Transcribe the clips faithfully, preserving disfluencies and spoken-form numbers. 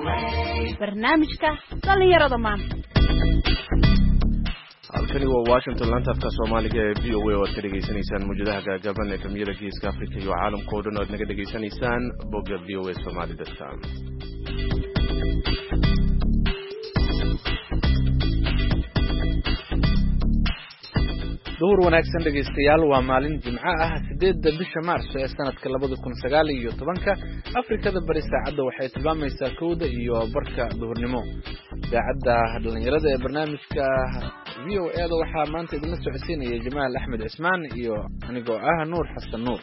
barnaamijka dhalinyarada maanta halkani waa Washington laanta afka Soomaaliga ee V O A oo dhageysanaysan muujadaha gaagaaban ee kamiyada geeska Afrika iyo caalamka oo dhan oo naga dhageysanaysaan bogga v o a somali dot com. duhur wanaagsan dhageystayaal waa maalin jimco ah sideedda bisha Maarso ee sanadka laba kun sagaal iyo toban Afrikada bari saacada waxay tilmaamaysaa kowda iyo barka duhurnimo. Saacada dhalinyarada ee barnaamijka V O A da waxaa maanta idin socodsiinaya Jamaal Axmed Cismaan iyo anigoo ah Nuur Xasan Nuur.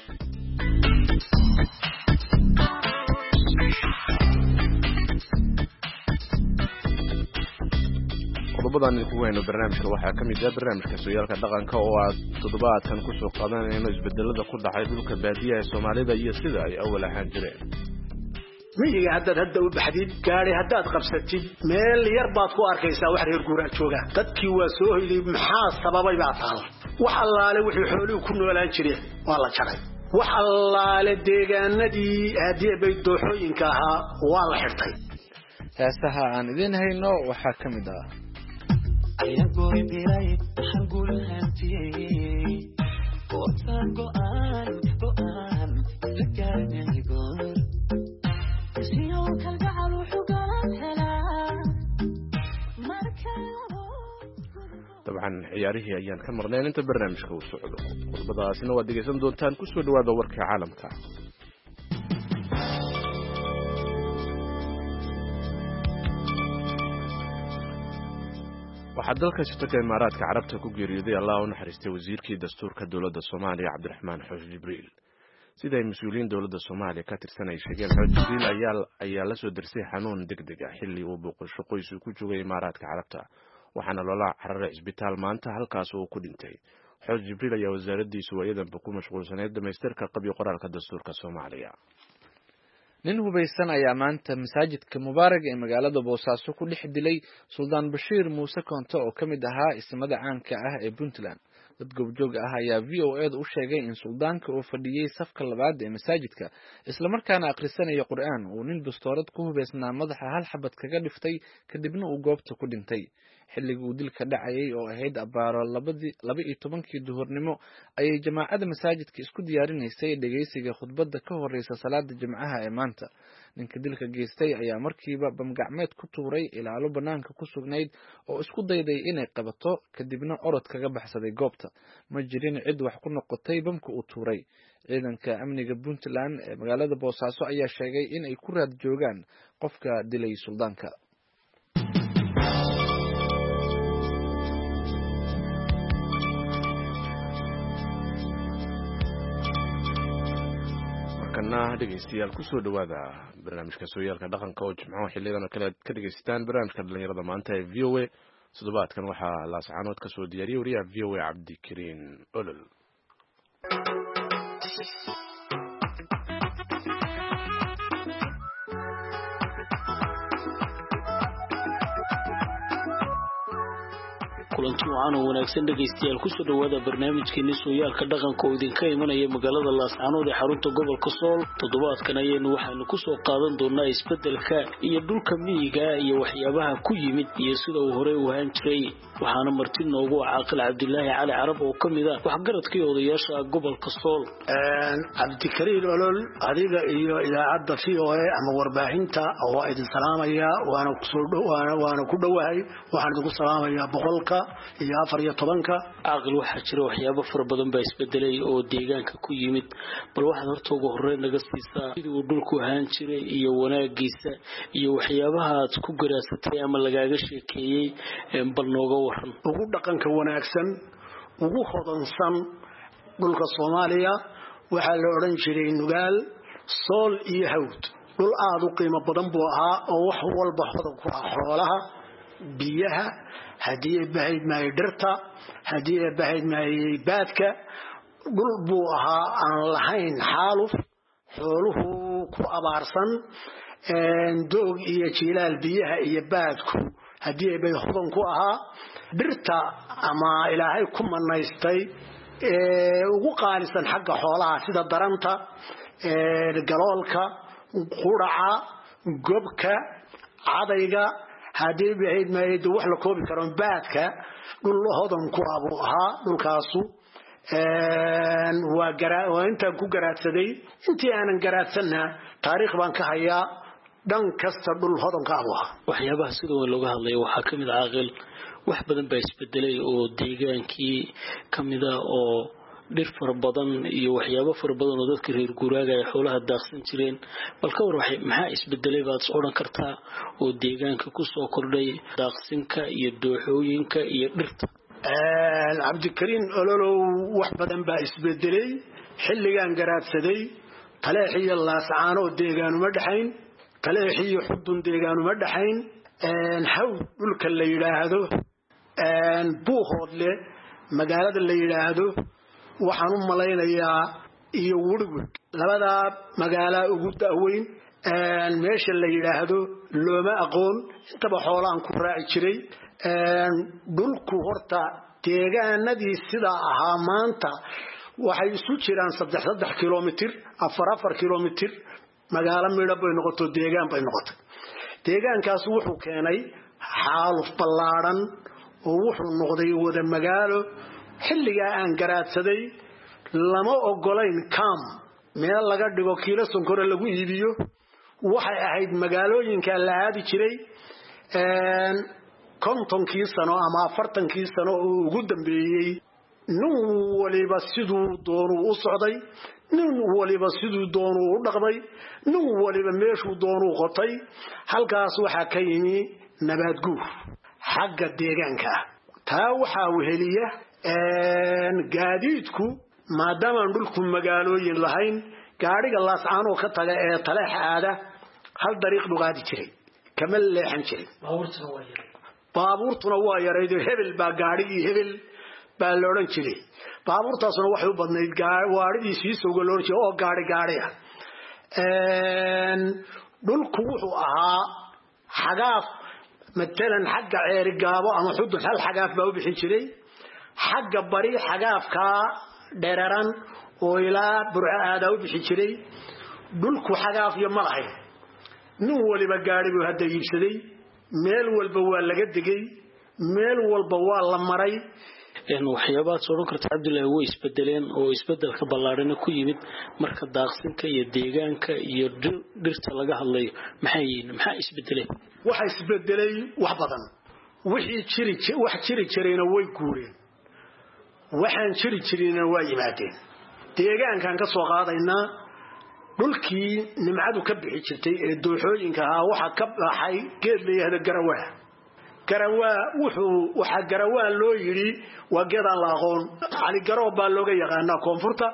qodobadaan ku weyno barnaamijka waxaa kamid ah barnaamijka sooyaalka dhaqanka oo aad toddobaadkan ku soo qaadanayno isbedelada ku dhacay dhulka baadiyaha ee Soomaalida iyo sida ay awal ahaan jireen. miyiga haddaad hadda u baxdid gaari haddaad qabsatid meel yar baad ku arkaysaa wax reer guuraa jooga dadkii waa soo hoyday maxaa sababay baa taal wax allaale wixii xooluhu ku noolaan jireen waa la jaray wax allaale deegaanadii haddii bay dooxooyinka ahaa waa la xirtay. heesaha aan idin hayno waxaa kamid ah ayagoo biray hangul hantii qotan go'an go'an laganay goor siyo kalgacal wuxuu galan helaa marka dabcan ciyaarihii ayaan ka marnay inta barnaamijka uu socdo qodobadaasina waad dhegeysan doontaan ku soo dhawaada warka caalamka. waxaa dalka shirka Imaaraadka Carabta ku geeriyooday Allah u naxariistay wasiirkii dastuurka dawladda Soomaaliya Cabdiraxmaan Xoosh Jibriil. sida ay mas'uuliyiin dawladda Soomaaliya ka tirsan ay sheegeen Xoosh Jibriil ayaa ayaa la soo dirsay xanuun degdeg ah xilli uu booqasho qoys ku joogay Imaaraadka Carabta waxaana loola cararay isbitaal maanta halkaas oo ku dhintay. Xoosh Jibriil ayaa wasaaraddiisu waayadanba ku mashquulsanayd dhamaystirka qabyo qoraalka dastuurka Soomaaliya. nin hubaysan ayaa maanta masaajidka Mubarak ee magaalada Boosaaso ku dhex dilay Suldaan Bashiir Muuse Koonto oo kamid ahaa ismada caanka ah ee Puntland. dad goobjoog ah ayaa V O A da u sheegay in suldaanka uu fadhiyay safka labaad ee masaajidka isla markaana akhrisanaya Qur'aan uu nin bastoorad ku hubaysnaa madaxa hal xabad kaga dhiftay kadibna uu goobta ku dhintay. xilligii uu dilka dhacayay oo ahayd abaaro laba iyo tobankii duhurnimo ayay jamaacada masaajidka isku diyaarinaysay dhageysiga khudbadda ka horeysa salaada jimcaha ee maanta. ninka dilka geystay ayaa markiiba bamgacmeed ku tuuray ilaalo banaanka ku sugnayd oo isku dayday inay qabato kadibna orod kaga baxsaday goobta. ma jirin cid wax ku noqotay bamka uu tuuray. ciidanka amniga Puntland ee magaalada Boosaaso ayaa sheegay in ay ku raad joogaan qofka dilay suldaanka. kana dhageystayaal ku soo dhawaada barnaamijka sooyaalka dhaqanka oo jimcaha xiliyadan kale ka dhageystaan barnaamijka dhalinyarada maanta ee V O A. toddobaadkan waxaa laascaanood ka soo diyaariyay wariyaha V O A Cabdikariin Olol. kulanti wacan oo wanaagsan dhageystayaal ku soo dhawaada barnaamijkeena sooyaalka dhaqanka oo idinka imanaya magaalada Laascaanood ee xarunta gobolka Sool. toddobaadkan ayaynu waxaanu ku soo qaadan doonaa isbedelka iyo dhulka miyiga iyo waxyaabaha ku yimid iyo sida uu hore u ahaan jiray. waxaana marti noogu caaqil Cabdilaahi Cali Carab oo kamid ah waxgaradkii odayaasha gobolka Sool. een Cabdikariin Olol adiga iyo idaacadda V O A ama warbaahinta oo idin salaamaya waana ku soo dhawaana waana ku dhawahay waxaan idinku salaamayaa boqolka iyo afar iyo tobanka. caaqil waxaa jira waxyaabo fara badan baa isbedelay oo deegaanka ku yimid bal waxaad horta ugu horreyn naga siisaa sidii uu dhulku ahaan jiray iyo wanaagiisa iyo waxyaabaha aad ku garaasatay ama lagaaga sheekeeyay bal nooga waran. ugu dhaqanka wanaagsan ugu hodansan dhulka Soomaaliya waxaa la oran jiray Nugaal Sool iyo Hawd. dhul aad u qiimo badan buu ahaa oo wax walba hodan ku ah xoolaha biyaha hadii ay bahayd maay dhirta hadii ay bahayd maay baadka. dhul buu ahaa aan lahayn xaaluf xooluhu ku abaarsan een doog iyo jilaal biyaha iyo baadku hadii ay bay hodan ku ahaa. dhirta ama ilaahay ku manaystay ee ugu qaalisan xagga xoolaha sida daranta ee galoolka quraca gobka cadayga hadii bahayd maaydo wax la koobi karo baadka dhul hodan ku abu ahaa dhulkaasu een waa garaa waa inta ku garaadsaday intii aanan garaadsanna taariikh baan ka hayaa dhan kasta dhul hodan ka abu ahaa waxyaabaha sidoo looga hadlay waxa kamid ah aqal wax badan baa isbedelay oo deegaankii kamid ah oo dhir fara badan iyo waxyaabo fara badan oo dadka reer guuraaga ay xoolaha daaqsan jireen balka war waxay maxaa isbedelay baad oran kartaa oo deegaanka ku soo kordhay daaqsinka iyo dooxooyinka iyo dhirta een Cabdikariin ololow wax badan baa isbedelay xilligan garaadsaday taleexiyo laascaan oo deegaan uma dhaxayn taleexiyo xudun deegaan uma dhaxayn een haw dhulka la yiraahdo een buuhoodle magaalada la yiraahdo waxaan u malaynayaa iyo wurgur labada magaalo ugu daaweyn een meesha la yiraahdo looma aqoon intaba xoolaan ku raaci jiray een dhulku horta deegaanadii sida ahaa maanta waxay isu jiraan saddex saddex kiiloomitir afar afar kiiloomitir magaalo midab bay noqoto deegaan bay noqotay deegaankaas wuxuu keenay xaaluf ballaaran oo wuxuu noqday wada magaalo xilliga aan garaadsaday lama ogolayn kam meel laga dhigo kiilo sonkor lagu iibiyo waxay ahayd magaalooyinka la aadi jiray een kontonkii sano ama afartankii sano oo ugu dambeeyay nin waliba siduu doonuu u socday nin waliba siduu doonuu u dhaqday nin waliba meeshuu doonuu qotay halkaas waxa ka yimi nabaad guur xagga deegaanka taa waxa weheliya een gaadiidku maadaama dhulku magaalooyin lahayn gaariga laascaan oo ka taga ee taleex aada hal dariiq dhugaadi jiray kama leexan jiray baabuurtuna waa yaray baabuurtuna waa yaray hebel baa gaarigii hebel baa la oran jiray baabuurtaasuna waxay u badnayd gaarigii sii soo galoorjay oo gaari gaari ah een dhulku wuxuu ahaa xagaaf matalan xagga ceeri gaabo ama xudun hal xagaaf baa u bixin jiray xagga bari xagaafka dheeraran oo ilaa burca aada u bixin jiray dhulku xagaaf iyo malahay nin waliba gaarigu hadda iibsaday meel walba waa laga digay meel walba waa la maray een waxyaabaha soo karta Cabdullaahi way isbedeleen oo isbedelka ballaaran ku yimid marka daaqsinka iyo deegaanka iyo dhirta laga hadlayo maxay maxaa isbedelay waxa isbedelay wax badan wixii jiri wax jiri jirayna way guureen waxaan jiri jirayna waa yimaadeen deegaankan ka soo qaadaynaa dhulkii nimcadu ka bixi jirtay ee dooxooyinka ahaa waxa ka baxay geed la yiraahdo garawaa garawaa wuxuu waxa garawaa loo yiri waa geedaan la aqoon cali garo baa looga yaqaanaa koonfurta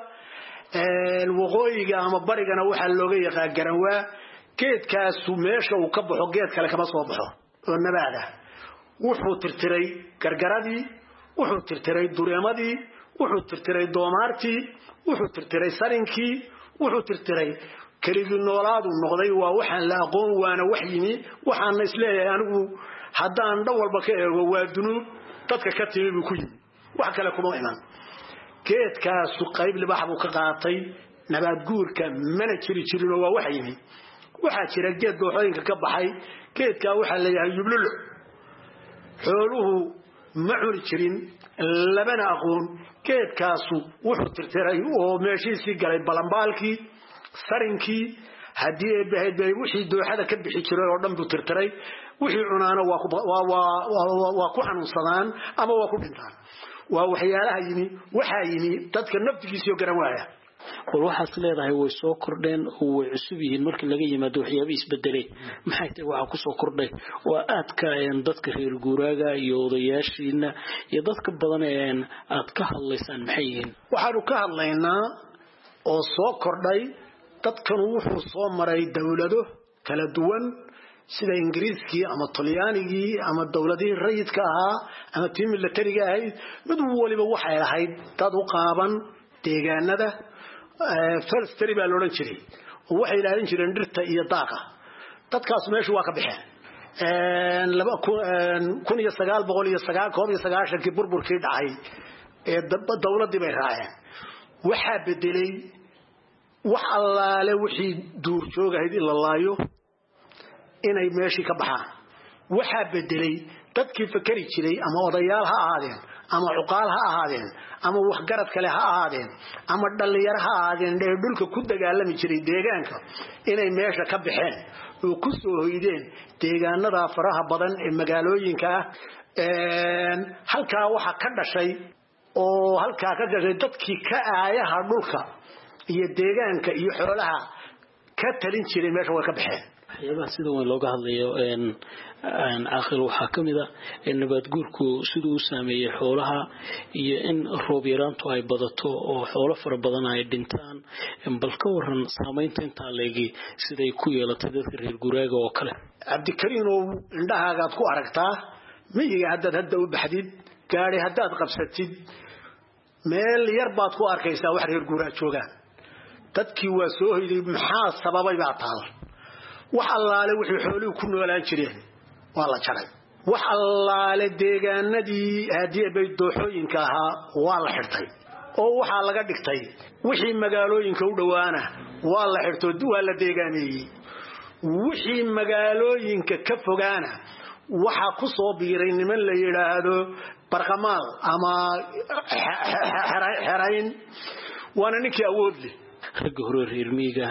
ee waqooyiga ama barigana waxa looga yaqaan garawaa geedkaas meesha uu ka baxo geed kale kama soo baxo oo nabaada wuxuu tirtiray gargaradii wuxuu tirtiray dureemadii wuxuu tirtiray doomaartii wuxuu tirtiray sarinkii wuxuu tirtiray kaligi noolaadu noqday waa waxaan la aqoon waana wax yimi waxaan isleeyahay anigu haddaan dhan walba ka eego waa dunuub dadka ka timi buu ku yimi wax kale kuma iman geedkaas qayb libax buu ka qaatay nabaad guurka mana jiri jirin waa wax yimi waxa jira geed dooxooyinka ka baxay geedka waxa la yahay yublulu xooluhu ma cuni jirin labana aqoon geedkaasu wuxuu tirtiray oo meeshiisii galay balambaalkii sarinkii hadii ay bahayd bay wixii dooxada ka bixi jiray oo dhan buu tirtiray wixii cunaana waa ku waa waa ku xanuunsadaan ama waa ku dhintaan waa waxyaalaha yimi waxa yimi dadka naftigiisa garan waaya war waxaas leedahay way soo kordheen oo way cusub yihiin markii laga yimaado waxyaabo isbedelay maxay tahay waxa ku soo kordhay waa aadka een dadka reer guuraaga iyo odayaashiina iyo dadka badan ee aad ka hadlaysaan maxay yihiin waxaanu ka hadlaynaa oo soo kordhay dadkan wuxuu soo maray dawlado kala duwan sida ingiriiskii ama talyaanigii ama dawladihii rayidka ahaa ama tii militariga ahayd mid waliba waxay lahayd dad u qaaban deegaanada first trip baa loo jiray oo waxay ilaalin jireen dhirta iyo daaqa dadkaas meesha waa ka baxeen een laba kun iyo sagaal boqol iyo sagaashan kii burburkii dhacay ee dawladii bay raaceen waxa bedelay wax allaale wixii duur joogayd in la laayo inay meeshii ka baxaan waxa bedelay dadkii fakari jiray ama odayaal ha ahaadeen ama cuqaal ha ahaadeen ama waxgarad kale ha ahaadeen ama dhalinyaro ha ahaadeen ee dhulka ku dagaalami jiray deegaanka inay meesha ka baxeen oo ku soo hoydeen deegaanada faraha badan ee magaalooyinka ee halka waxa ka dhashay oo halka ka gashay dadkii ka aayaha dhulka iyo deegaanka iyo xoolaha ka talin jiray meesha way ka baxeen waxyaabaha sida weyn looga hadlayo een aan aakhir waxa kamida in nabad guurku sidoo uu saameeyay xoolaha iyo in roob yaraantu ay badato oo xoolo fara badan ay dhintaan in balka waran saameynta inta leegi siday ku yeelatay dadka reer guraaga oo kale Cabdikariin oo indhahaaga ku aragtaa miyiga hadda hadda u baxdid gaari haddaad qabsatid meel yar baad ku arkaysaa wax reer guuraag joogaan dadkii waa soo hoyday maxaa sababay baa taal wax allaale wixii xooluhu ku noolaan jireen waa la jaray wax allaale deegaanadii hadii bay dooxooyinka ahaa waa la xirtay oo waxa laga dhigtay wixii magaalooyinka u dhawaana waa la xirtay waa la deegaameeyay wixii magaalooyinka ka fogaana waxa ku soo biiray niman la yiraahdo barqamaal ama xarayn waana ninkii awood leh rag hore reer miyiga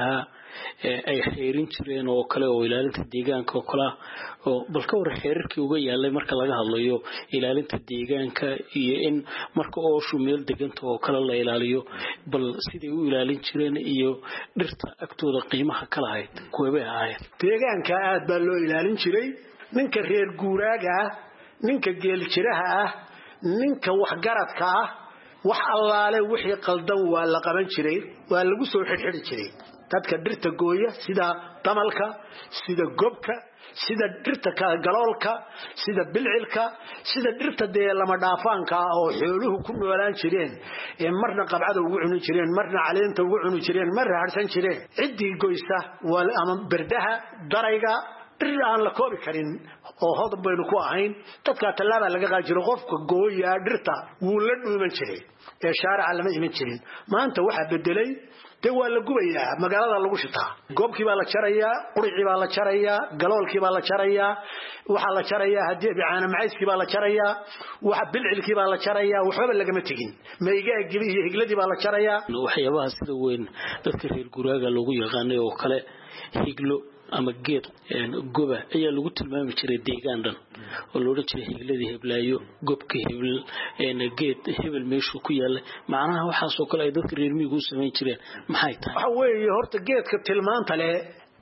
ay xeerin jireen oo kale oo ilaalinta deegaanka oo kala oo balka war xeerarkii uga yaalay marka laga hadlayo ilaalinta deegaanka iyo in marka oo shumeel deganta oo kala la ilaaliyo bal sidii uu ilaalin jireen iyo dhirta agtooda qiimaha kala hayd kuwaba ahayd deegaanka aad baa loo ilaalin jiray ninka reer guuraaga ninka geel jiraha ah ninka wax garadka ah wax allaale wixii qaldan waa la qaban jiray waa lagu soo xirxiri jiray dadka dhirta gooya sida damalka sida gobka sida dhirta ka galoolka sida bilcilka sida dhirta de lama dhaafaanka oo xooluhu ku noolaan jireen ee marna qabcada ugu cuni jireen marna caleenta ugu cuni jireen marna harsan jireen cidii goysa wal ama berdaha darayga dhir aan la koobi karin oo hodan baynu ku ahayn dadka talaaba laga qaajiro qofka gooya dhirta wuu la dhuuman jiray ee shaarica lama iman jirin maanta waxa bedelay de waa la gubayaa magaalada lagu shitaa goobkii baa la jarayaa quricii baa la jarayaa galoolkii baa la jarayaa waxa la jarayaa hadii bicaana macayskii baa la jarayaa waxa bilcilkii baa la jarayaa waxba laga tagin meeygaagii iyo higladii baa la jarayaa waxyaabaha sida weyn dadka reer guraaga lagu yaqaanay oo kale higlo ama geed goba ayaa lagu tilmaami jiray deegaan dhan oo loo jeeday higladii heblaayo gobka hebel een geed hebel meeshu ku yaal macnaha waxa soo kale ay dadka reer miyigu sameyn jireen maxay tahay waxa weeye horta geedka tilmaanta leh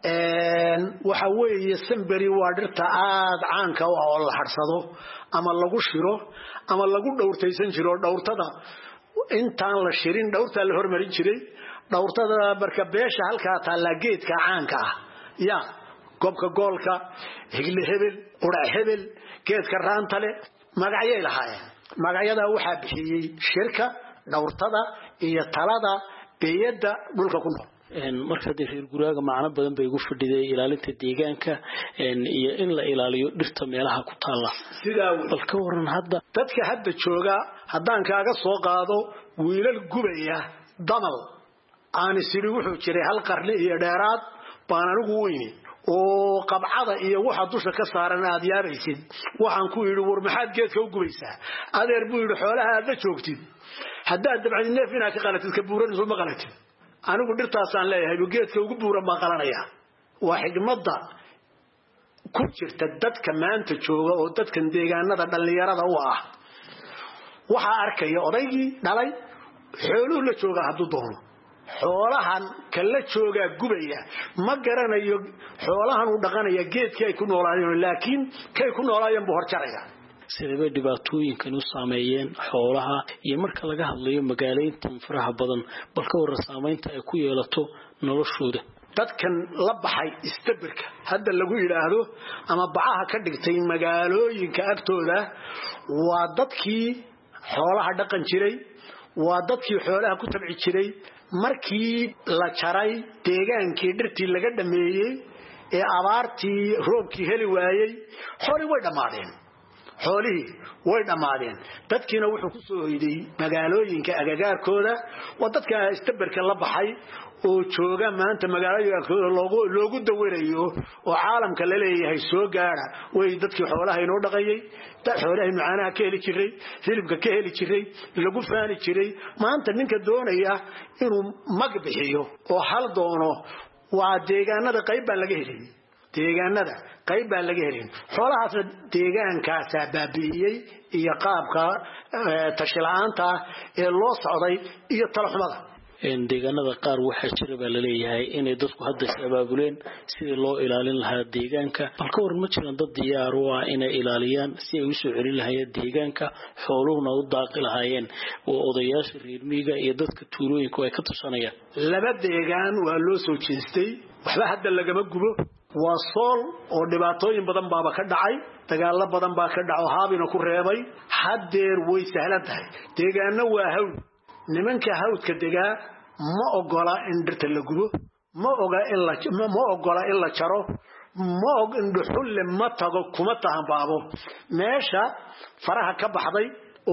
een waxa weeye sambari waa dhirta aad caanka ah oo la harsado ama lagu shiro ama lagu dhowrtaysan jiro dhowrtada intaan la shirin dhowrta la hormarin jiray dhowrtada barka beesha halka taala geedka caanka ah ya gobka goolka higle hebel qura hebel geedka raantale magacyay lahaayeen magacyada waxa bixiyay shirka dhowrtada iyo talada beeyada dhulka ku nool een marka reer guraaga macna badan bay ugu fadhiday ilaalinta deegaanka een iyo in la ilaaliyo dhirta meelaha ku taala sida balka waran hadda dadka hadda jooga hadaan kaaga soo qaado wiilal gubaya damal aan sidii wuxuu jiray hal qarni iyo dheeraad baan anigu weyni oo qabcada iyo waxa dusha ka saaran aad yaabaysid waxaan ku yiri war maxaad geedka u gubaysaa adeer buu yiri xoolaha aad la joogtid haddaad dabcad neef inaad ka qalatid ka buuran soo ma qalatid anigu dhirtaasaan leeyahay geedka ugu buuran ma qalanaya waa xigmadda ku jirta dadka maanta jooga oo dadkan deegaanada dhalinyarada u ah waxa arkaya odaygii dhalay xooluhu la jooga hadduu doono xoolahan kala jooga gubaya ma garanayo xoolahan uu dhaqanaya geedkii ay ku noolaayeen laakiin kay ku noolaayeen buu horjaraya sidee dhibaatooyinkan u saameeyeen xoolaha iyo marka laga hadlayo magaaleynta faraha badan balka war saameynta ay ku yeelato noloshooda dadkan la baxay istabirka hadda lagu yiraahdo ama bacaha ka dhigtay magaalooyinka agtooda waa dadkii xoolaha dhaqan jiray waa dadkii xoolaha ku tabci jiray markii la jaray deegaankii dhirtii laga dhameeyay ee abaartii roobkii heli waayay xooli way dhamaadeen xoolihii way dhamaadeen dadkiina wuxuu ku soo hoyday magaalooyinka agagaarkooda waa dadka istabarka la baxay oo jooga maanta magaalooyinka loogu loogu dawarayo oo caalamka la leeyahay soo gaara way dadkii xoolaha inoo dhaqayay dad xoolaha macaanaha ka heli jiray hilibka ka heli jiray lagu faani jiray maanta ninka doonaya inuu mag bixiyo oo hal doono waa deegaanada qayb baa laga helay deegaanada qayb baa laga helin xoolahaas deegaankaas baabiiyay iyo qaabka tashilaanta ee loo socday iyo talaxumada in deegaanada qaar waxa jira baa la leeyahay inay dadku hadda sabaabuleen sidii loo ilaalin lahaa deegaanka balka waran ma jiraan dad diyaar u ah inay ilaaliyaan si ay u soo celin lahaayeen deegaanka xooluhuna u daaqi lahaayeen oo odayaasha reer miyiga iyo dadka tuulooyinka ay ka tushanayaan laba deegaan waa loo soo jeestay waxba hadda lagama gubo waa sool oo dhibaatooyin badan baaba ka dhacay dagaalo badan baa ka dhaco haabina ku reebay hadeer way sahlan tahay deegaano waa hawl nimanka hawdka degaa ma ogola in dhirta la gubo ma oga in la ma ogola in la jaro ma og in dhuxul ma tago kuma tahan baabo meesha faraha ka baxday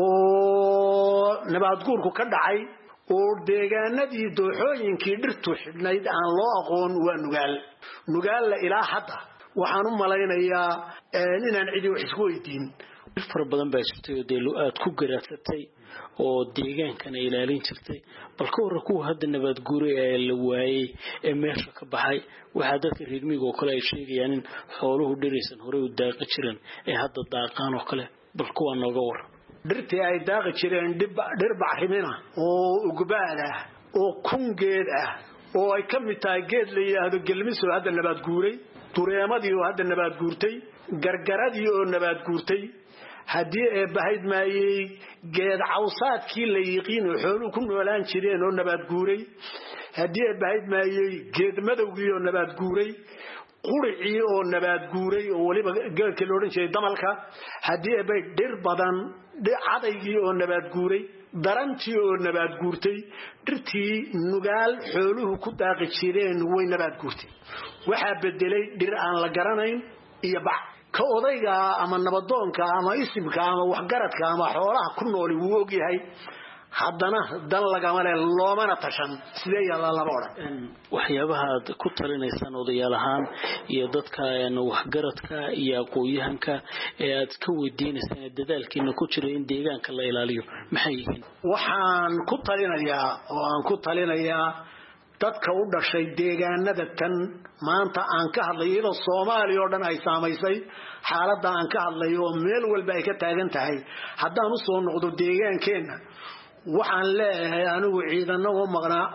oo nabaad guurku ka dhacay oo deegaanadii dooxooyinkii dhirtu xidhnayd aan loo aqoon waa nugaal nugaal la ilaa hadda waxaan u malaynayaa inaan cidi wax isku weydiin far badan baa jirtay oo deelo aad ku garaadsatay oo deegaankan ilaalin jirtay balka war ku hadda nabaad guuray ee la waayay ee meesha ka baxay waxa dadka reer miyiga oo kale ay sheegayaan in xooluhu dhiraysan hore u daaqi jireen ee hadda daaqaan oo kale balka waa nooga war dhirtii ay daaqi jireen dhir bacrimina oo ugubaad ah oo kungeed ah oo ay ka mid tahay geed la yiraahdo gelmiso hadda nabaad guuray dureemadii oo hadda nabaad guurtay gargaradii oo nabaad guurtay hadii ay bahayd maayay geed cawsaadkii la yiqiin oo xooluhu ku noolaan jireen oo nabaad guuray hadii ay bahayd maayay geed madowgii oo nabaad guuray quricii oo nabaad guuray oo waliba geedka loo oran jiray damalka hadii ay bahayd dhir badan cadaygii oo nabaad guuray darantii oo nabaad guurtay dhirtii nugaal xooluhu ku daaqi jireen way nabaad guurtay waxa bedelay dhir aan la garanayn iyo bac ka odayga ama nabadoonka ama isimka ama waxgaradka ama xoolaha ku nool uu og yahay haddana dan lagama leh loomana tashan sidee yalla laba oran waxyaabaha aad ku talinaysaan odayaal ahaan iyo dadka waxgaradka iyo aqooyahanka ee aad ka weydiinaysaan dadaalkiina ku jira in deegaanka la ilaaliyo maxay yihiin waxaan ku talinayaa oo aan ku talinayaa dadka u dhashay deegaanada tan maanta aan ka hadlayo iyadoo Soomaaliya oo dhan ay saameysay xaaladda aan ka hadlayo meel walba ay ka taagan tahay haddaan u soo noqdo deegaankeena waxaan leeyahay anigu ciidano oo maqnaa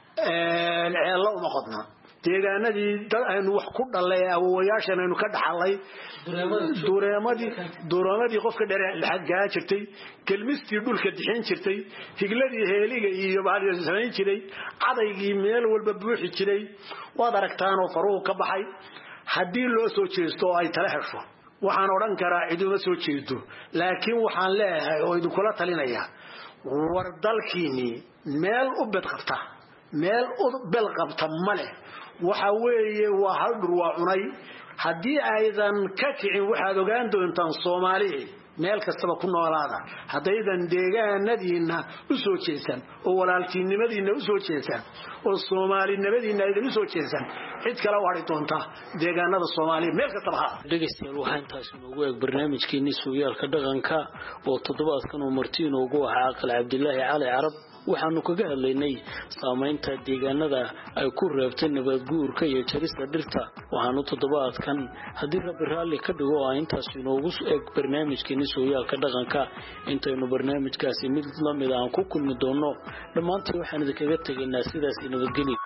ee ceelo uma qodna deegaanadii dad aynu wax ku dhalay awooyaashan aynu ka dhaxalay dureemadii dureemadii qofka dheer lacag gaa jirtay kelmistii dhulka dixin jirtay higladii heeliga iyo baadiyada samayn jiray cadaygii meel walba buuxi jiray waad aragtaan oo faruhu ka baxay hadii loo soo jeesto ay tala hesho waxaan oran karaa ciduma soo jeedo laakiin waxaan leeyahay oo idin kula talinayaa war dalkiini meel u bed qabta meel u bel qabta male waxa weeye waa hal dhur waa cunay hadii aydan ka kicin waxaad ogaan doontaan Soomaaliya meel kastaba ku noolaada hadaydan deegaanadiina u soo jeesan oo walaaltinimadiina u soo jeesan oo Soomaalinimadiina aydan u soo jeesan cid kale wari doonta deegaanada Soomaaliya meel kastaba ha dhageystayaal waxaan taas ugu eeg barnaamijkeeni Sooyaalka dhaqanka oo toddobaadkan uu martiin ugu waxa Aqal Cabdilaahi Cali Carab waxaanu kaga hadlaynay saameynta deegaanada ay ku reebtay nabaad guurka iyo jarista dhirta waxaanu toddobaadkan hadii Rabbi raali ka dhigo oo intaas inoogu eeg barnaamijkeeni Sooyaalka dhaqanka intaynu barnaamijkaasi mid la mid ah ku kulmi doono dhamaantii waxaan idinkaga tageynaa sidaas nabadgelyo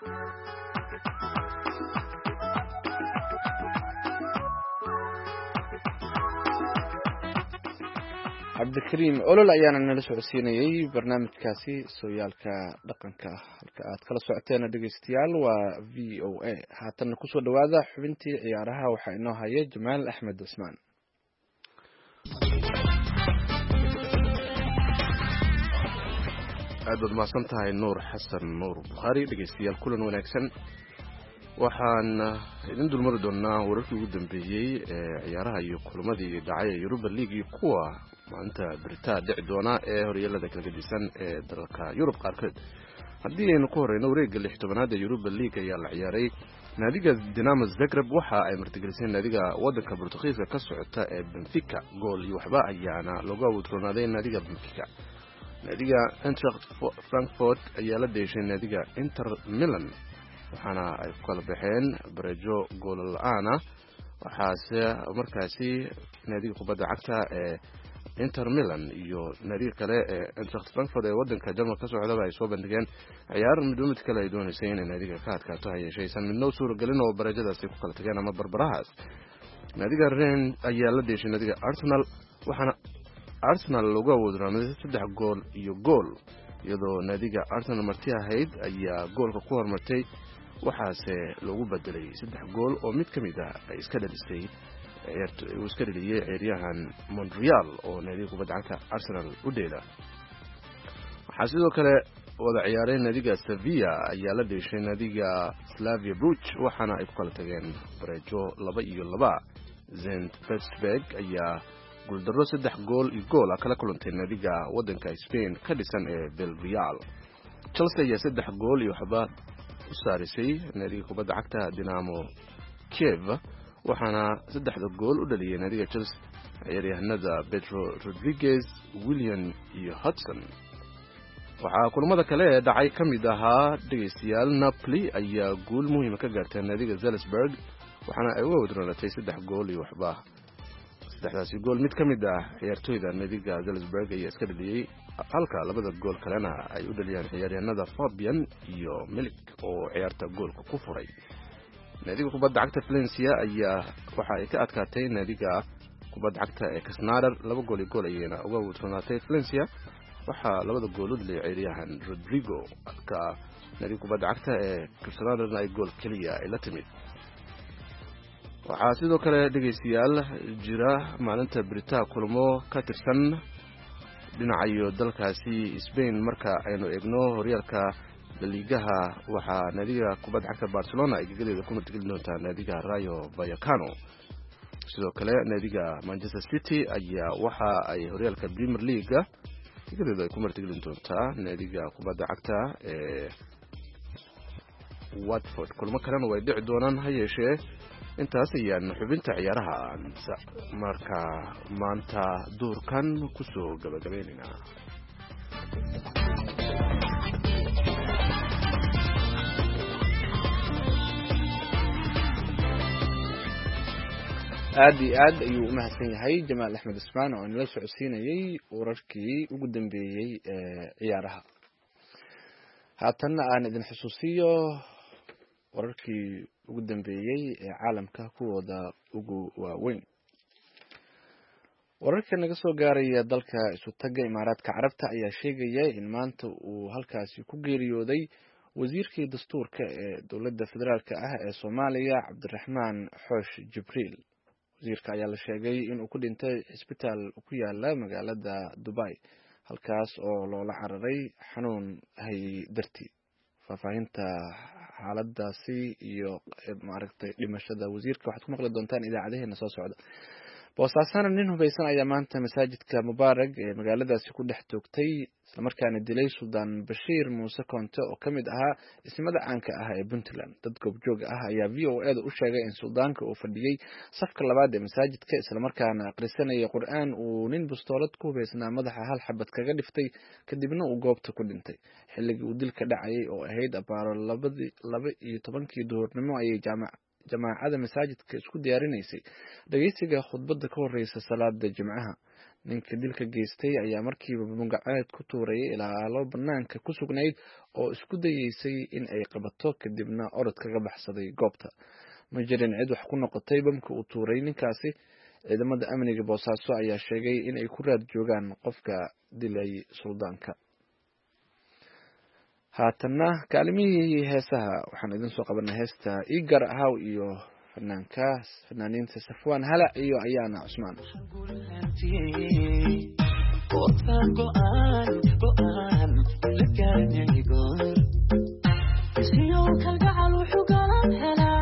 cabdikariim olol ayaana nala socodsiinayay barnaamijkaasi sooyaalka dhaqanka halka aad kala socoteen dhageystayaal waa v o a haatan ku soo dhawaada xubintii ciyaaraha waxa inoo haya Jamaal Axmed Usmaan aad baad mahadsan tahay Nuur Xasan Nuur Bukhari dhageystayaal kulan wanaagsan waxaan idin dulmari doonaa wararkii ugu dambeeyey ee ciyaaraha iyo kulamadii dhacay ee Europa League iyo kuwa maanta Britain dhici doona ee horyaalada kala gedisan ee dalka Yurub qaarkood. haddii aynu ku horeyno wareegga lix tobanaad ee Europa League ayaa la ciyaaray. naadiga Dinamo Zagreb waxa ay martigelisay naadiga wadanka Portugiiska ka socota ee Benfica gool iyo waxba ayaana looga wadroonaaday naadiga Benfica. naadiga Eintracht Frankfurt ayaa la deeshay naadiga Inter Milan waxaana ay ku kala baxeen bareejo gool la'aan ah. waxaase markaasi naadiga kubadda cagta ee Inter Milan iyo naadiga kale ee Eintracht Frankfurt ee wadanka Jarmalka ka socda ay soo bandhigeen ciyaar mid mid kale ay doonaysay in naadiga ka adkaato hayshaysan midna suuro galin oo bareejadaasi ku kala tageen ama barbarahaas. naadiga Rennes ayaa la deeshay naadiga Arsenal waxaana Arsenal looga wadroonaaday saddex gool iyo gool iyadoo naadiga Arsenal marti ahayd ayaa goolka ku hormartay waxaase lagu bedelay saddex gool oo mid kamid ah ay iska dhalisay uu iska dhaliyay ciyaaryahan Montreal oo naadiga kubadda cagta Arsenal u dheela. waxaa sidoo kale wada ciyaaray naadiga Sevilla ayaa la deeshay naadiga Slavia Bruch waxaana ay ku kala tageen bareejo laba iyo laba. Zenit Petersburg ayaa guuldarro saddex gool iyo gool kala kulantay naadiga wadanka Spain ka dhisan ee Villarreal. Chelsea ayaa saddex gool iyo waxba u saarisay naadiga kubadda cagta Dinamo Kiev waxaana saddexda gool u dhaliyay naadiga Chelsea ciyaaryahanada Pedro Rodriguez, Willian iyo Hudson. waxaa kulamada kale ee dhacay kamid ahaa dhageystayaal Napoli ayaa guul muhiim ka gaartay naadiga Salzburg waxaana ay uga wadroonatay saddex gool iyo waxba. saddexdaasi gool mid kamid ah ciyaartoyda naadiga Salzburg ayaa iska dhaliyay halka labada gool kalena ay u dhaliyaan ciyaaryahanada Fabian iyo Milik oo ciyaarta goolka ku furay. naadiga kubadda cagta Valencia ayaa waxa ay ka adkaatay naadiga kubadda cagta ee Krasnodar laba gool iyo gool ayayna uga wadroonaatay. Valencia waxa labada gool u dhaliyay ciyaaryahan Rodrigo halka naadiga kubadda cagta ee Krasnodar ay gool kaliya ay la timid. waxaa sidoo kale dhageystayaal jira maalinta Britain kulamo ka tirsan dhinaca dalkaasi Spain marka aynu eegno horyaalka La Ligaha waxaa naadiga kubadda cagta Barcelona ay gagadeeda ku martigeli doontaa naadiga Rayo Vallecano. sidoo kale naadiga Manchester City ayaa waxa ay horyaalka Premier League gagadeeda ay ku martigeli doontaa naadiga kubadda cagta ee Watford. kulamo kalena way dhici doonaan ha yeeshee intaas ayaan xubinta ciyaaraha marka maanta duurkan ku soo gabagabeynaa. aad iyo aad ayuu u mahadsan yahay Jamaal Axmed Ismaan oo inala socodsiinayay wararkii ugu dambeeyay ee ciyaaraha. haatanna aan idin xusuusiyo wararkii ugu dambeeyay ee caalamka kuwooda ugu waaweyn. wararka naga soo gaaraya dalka isu taga Imaaraadka Carabta ayaa sheegaya in maanta uu halkaasi ku geeriyooday wasiirkii dastuurka ee dowladda federaalka ah ee Soomaaliya Cabdiraxmaan Xoosh Jibriil. wasiirka ayaa la sheegay in uu ku dhintay isbitaal ku yaala magaalada Dubai halkaas oo loola cararay xanuun hay dartii. faahfaahinta xaaladaasi iyo maaragtay dhimashada wasiirka waxaad ku maqli doontaan idaacadaheena soo socda. boosaasana nin hubeysan ayaa maanta masaajidka Mubarak ee magaaladaasi ku dhex toogtay isla markaana dilay Suldaan Bashiir Muuse Konte oo kamid ahaa ismada caanka ah ee Puntland. dad goobjoog ah ayaa V O A da u sheegay in suldaanka uu fadhiyay safka labaad ee masaajidka isla markaana aqrisanayay Qur'aan uu nin bustoolad ku hubeysnaa madaxa hal xabad kaga dhiftay kadibna uu goobta ku dhintay. xilligii uu dilka dhacayay oo ahayd abaaro laba iyo tobankii duhurnimo ayay jaamac jamaacada masaajidka isku diyaarinaysay dhageysiga khudbadda ka horeysa salaada jimcaha. ninka dilka geystay ayaa markiiba bungaceed ku tuuray ilaalo banaanka ku sugnayd oo isku dayeysay in ay qabato kadibna orod kaga baxsaday goobta. ma jirin cid wax ku noqotay bamka uu tuuray ninkaasi. ciidamada amniga Boosaaso ayaa sheegay in ay ku raad joogaan qofka dilay suldaanka. haatanna kaalimihii heesaha waxaan idin soo qabanay heesta Igar Ahaw iyo fanaankaas fanaaniinta Safwan Halac iyo Ayaana Cusmaan. Go'aan go'aan go'aan la gaarnay goor. Siyo kalgacal wuxuu galan helaa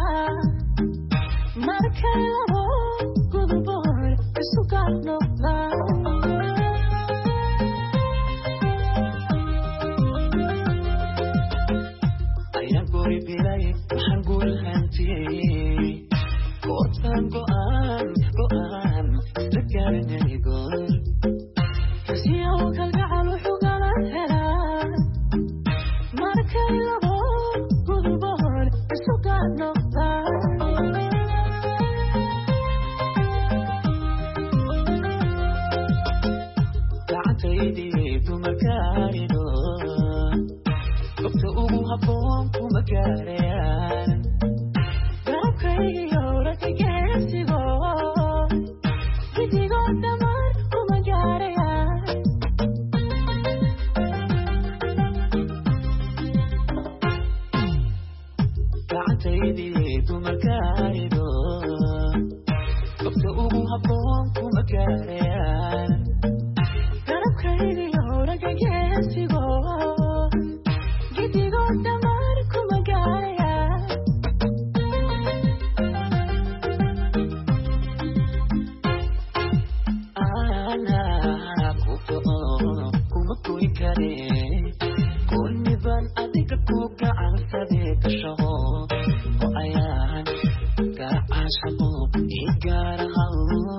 guri bilay waxaan guul hantiyey goortaan go'aan go'aan isla gaarinay goor kasiyaw kalgacal wuxuu gala helaa markay labo gudboon isu gaar noqdaan gacantaydi dumarkaarido gobta ugu habboon kuma gaarayaan garabkaygiyo ragga geesigo gidigoo dhammaan kuma gaarayaan gacantaydi dumarkaarido gobta ugu habboon kuma gaarayaan garabkaygiyo ragga geesigo gidigoo dhammaan kuma gaarayaan anaa ku go'o kuma goyn kare kulmiban adiga ku gacansadee gashaho oo ayaan gacaashaqo ii gaarahaw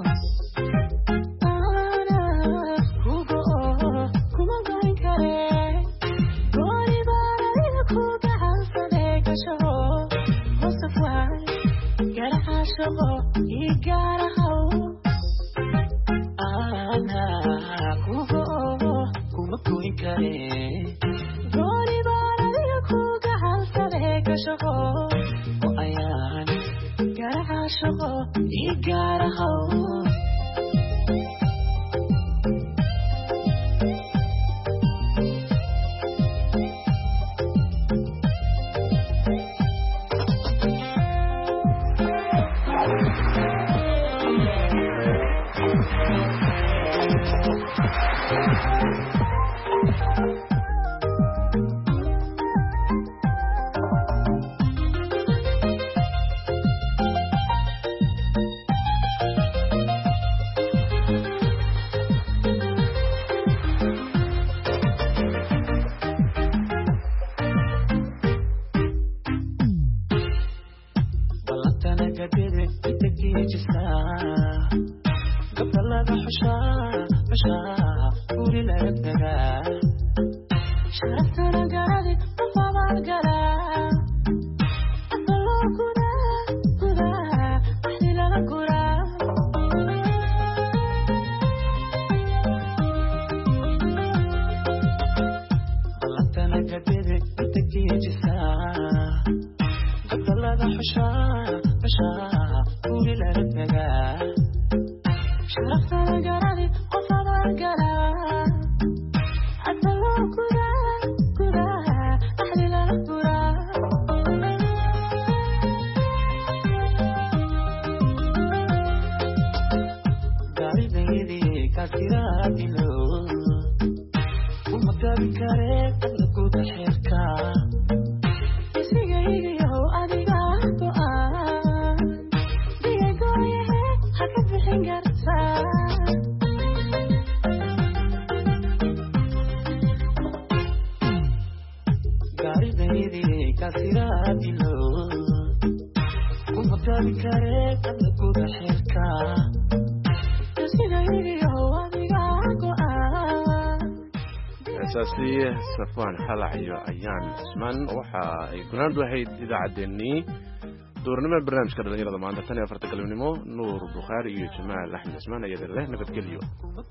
safwaan xalac iyo ayaan cismaan waxa ay gunaandu ahayd idaacaddeenii duurnimada barnaamijka dhalinyarada maanta tan iyo afarta galabnimo nuur bukhaari iyo jamaal axmed cismaan ayaa leh nabadgelyo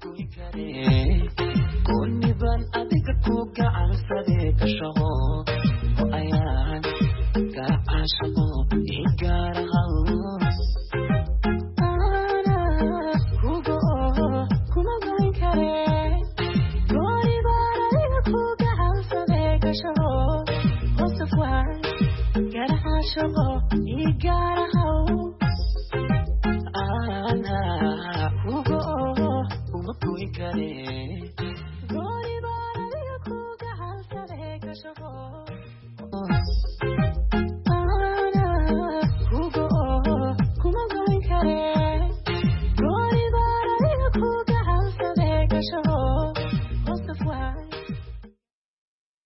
kulmiban adiga ku gacansadee gashaho oo ayaan gacaashaqo ii gaarahaw anaa ku go'o kuma goyn kare goori baan adiga ku gacansadee gashaho